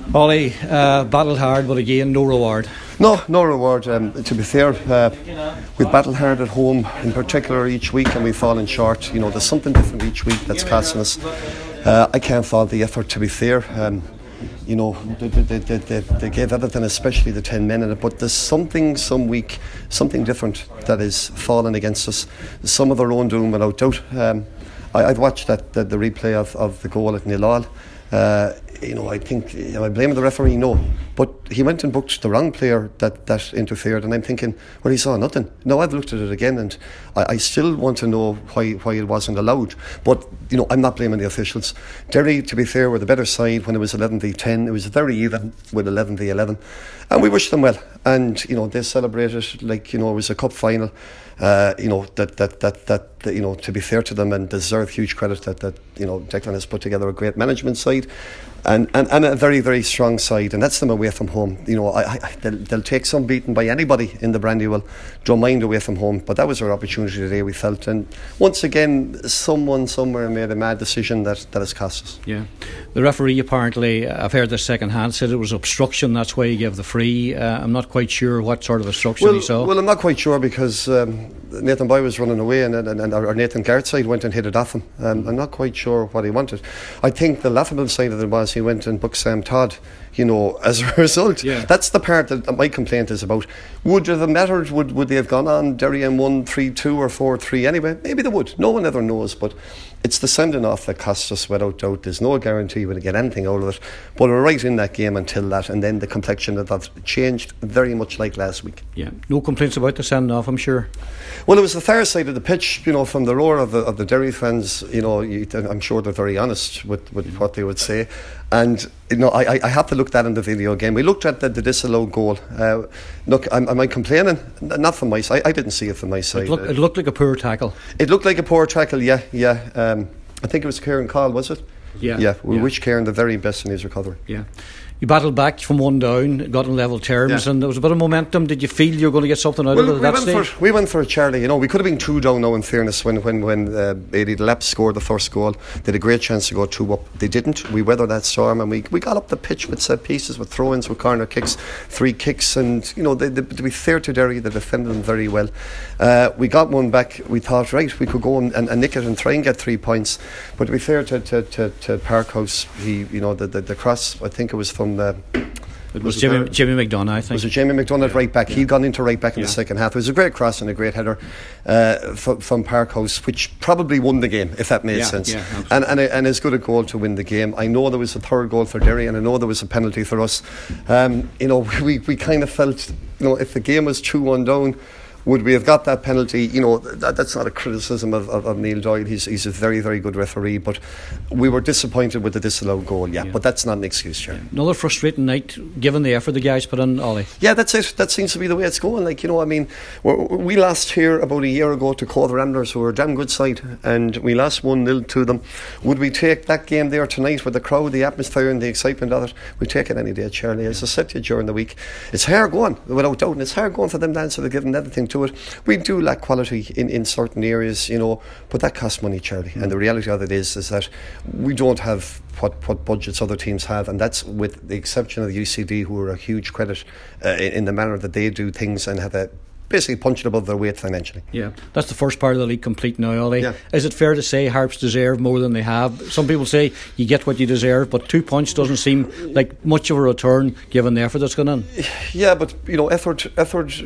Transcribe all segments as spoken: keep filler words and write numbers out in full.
Ollie, uh, battled hard, but again, no reward. No, no reward. Um, to be fair, uh, we've battled hard at home, in particular each week, and we've fallen short. You know, there's something different each week that's costing us. Uh, I can't fault the effort, to be fair. Um, you know, they, they, they, they, they gave everything, especially the ten men in it, but there's something some week, something different that is falling against us. Some of their own doing, without doubt. Um, I, I've watched that the, the replay of, of the goal at nil all. Uh, you know, I think, you know, I blame the referee, no, but he went and booked the wrong player that, that interfered, and I'm thinking, well, he saw nothing. No, I've looked at it again, and I, I still want to know why why it wasn't allowed. But, you know, I'm not blaming the officials. Derry, to be fair, were the better side when it was eleven v ten. It was very even with eleven v eleven, and we wish them well. And, you know, they celebrated like, you know, it was a cup final. Uh, you know, that, that that that that you know, to be fair to them, and deserve huge credit that that you know, Declan has put together a great management side, and, and, and a very very strong side, and that's them away from home. You know, I, I they'll, they'll take some beating by anybody in the Brandywell. Don't mind away from home, but that was our opportunity today, we felt, and once again, someone somewhere made a mad decision that that has cost us. Yeah, the referee apparently, I've heard this second hand, said it was obstruction. That's why he gave the free. Uh, I'm not quite sure what sort of obstruction well, he saw. Well, I'm not quite sure because. Um, Nathan Boy was running away, and, and, and our Nathan Garrett side went and hit it off him. Um, I'm not quite sure what he wanted. I think the laughable side of it was he went and booked Sam Todd, you know, as a result. Yeah. That's the part that, that my complaint is about. Would it have mattered? Would, would they have gone on Derry and won three two or four three anyway? Maybe they would. No one ever knows, but it's the sending off that costs us without doubt. There's no guarantee we'll get anything out of it, but we're right in that game until that, and then the complexion of that changed very much like last week. Yeah, no complaints about the sending off, I'm sure. Well, it was the far side of the pitch, you know, from the roar of the, of the Derry fans. You know, you, I'm sure they're very honest with, with mm. what they would say, and you know, I, I have to look that in the video again. We looked at the, the disallowed goal. Uh, look, am, am I complaining? Not from my side. I didn't see it from my side. It, look, it looked like a poor tackle. It looked like a poor tackle. Yeah, yeah. Um, I think it was Kieran Call, was it? Yeah. Yeah. We yeah. wish Kieran the very best in his recovery. Yeah. You battled back from one down, got in level terms, yeah. and there was a bit of momentum. Did you feel you were going to get something out well, of it at we that went stage? For, we went for a Charlie. You know, we could have been two down now, in fairness, when when when uh, Eddie Delap scored the first goal. They had a great chance to go two up. They didn't. We weathered that storm, and we we got up the pitch with set pieces, with throw-ins, with corner kicks, three kicks, and you know, they, they, to be fair to Derry, they defended them very well. Uh, we got one back. We thought, right, we could go and, and, and nick it and try and get three points. But to be fair to to, to, to Parkhouse, he, you know, the, the the cross, I think it was from the. It was, was Jimmy, it Jimmy McDonough, I think. Was it Jimmy McDonough, yeah. right back? Yeah. He'd gone into right back in yeah. the second half. It was a great cross and a great header uh, from, from Parkhouse, which probably won the game, if that made yeah, sense. Yeah, and and, a, and as good a goal to win the game. I know there was a third goal for Derry, and I know there was a penalty for us. Um, you know, we, we kind of felt, you know, if the game was two one down, would we have got that penalty? You know, that, that's not a criticism of, of, of Neil Doyle. He's he's a very, very good referee, but we were disappointed with the disallowed goal, yeah, yeah. but that's not an excuse, Chair. Yeah. Another frustrating night, given the effort the guys put in, Ollie. Yeah, that's it. That seems to be the way it's going. Like, you know, I mean, we're, we lost here about a year ago to Cove Ramblers, who were a damn good side, and we lost one nil to them. Would we take that game there tonight with the crowd, the atmosphere and the excitement of it? We'd take it any day, Charlie. As I said to you during the week, it's hard going, without doubt, and it's hard going for them lads that have given everything to it. We do lack quality in, in certain areas, you know, but that costs money, Charlie. Mm. And the reality of it is is that we don't have what, what budgets other teams have, and that's with the exception of the U C D, who are a huge credit uh, in, in the manner that they do things and have a basically punching above their weight financially. Yeah, that's the first part of the league complete now, Ollie. Yeah. Is it fair to say Harps deserve more than they have? Some people say you get what you deserve, but two points doesn't seem like much of a return given the effort that's gone on. Yeah, but you know, effort, effort.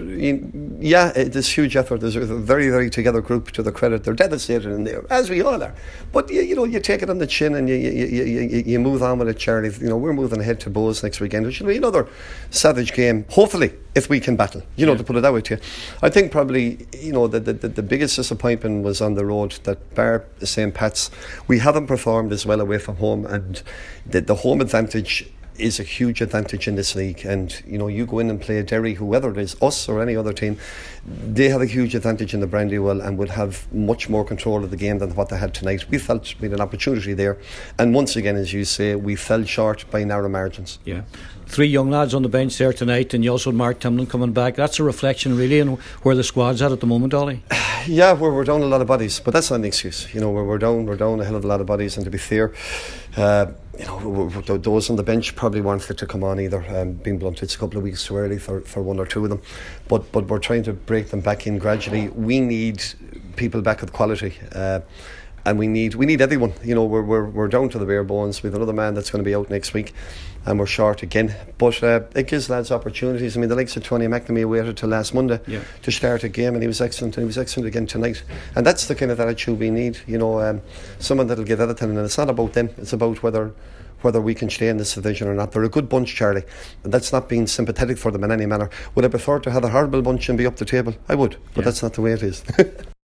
Yeah, it is huge effort. There's a very, very together group, to the credit. They're devastated in there, as we all are. But you, you know, you take it on the chin and you you, you, you you move on with it, Charlie. You know, we're moving ahead to Bows next weekend, which will be another savage game. Hopefully, if we can battle, you know, yeah. to put it that way to you. I think probably, you know, the, the, the biggest disappointment was on the road, that bar Saint Pat's, we haven't performed as well away from home, and the, the home advantage is a huge advantage in this league. And you know, you go in and play Derry, whoever it is, us or any other team, they have a huge advantage in the Brandywell and would have much more control of the game than what they had tonight. We felt we had an opportunity there, and once again, as you say, we fell short by narrow margins. Yeah. Three young lads on the bench there tonight, and you also had Mark Timlin coming back. That's a reflection really on where the squad's at at the moment, Ollie. Yeah, we're, we're down a lot of bodies, but that's not an excuse. You know, we're, we're down we're down a hell of a lot of bodies, and to be fair, uh, you know, those on the bench probably weren't fit to come on either. Um, being blunt, it's a couple of weeks too early for, for one or two of them. But but we're trying to break them back in gradually. We need people back with quality. Uh, And we need we need everyone. You know, we're we're we're down to the bare bones. We've another man that's going to be out next week, and we're short again. But uh, it gives lads opportunities. I mean, the likes of Tony McNamee waited till last Monday yeah. to start a game, and he was excellent. And he was excellent again tonight. And that's the kind of attitude we need. You know, um, someone that'll give everything. And it's not about them. It's about whether whether we can stay in this division or not. They're a good bunch, Charlie, and that's not being sympathetic for them in any manner. Would I prefer to have a horrible bunch and be up the table? I would, but yeah. that's not the way it is.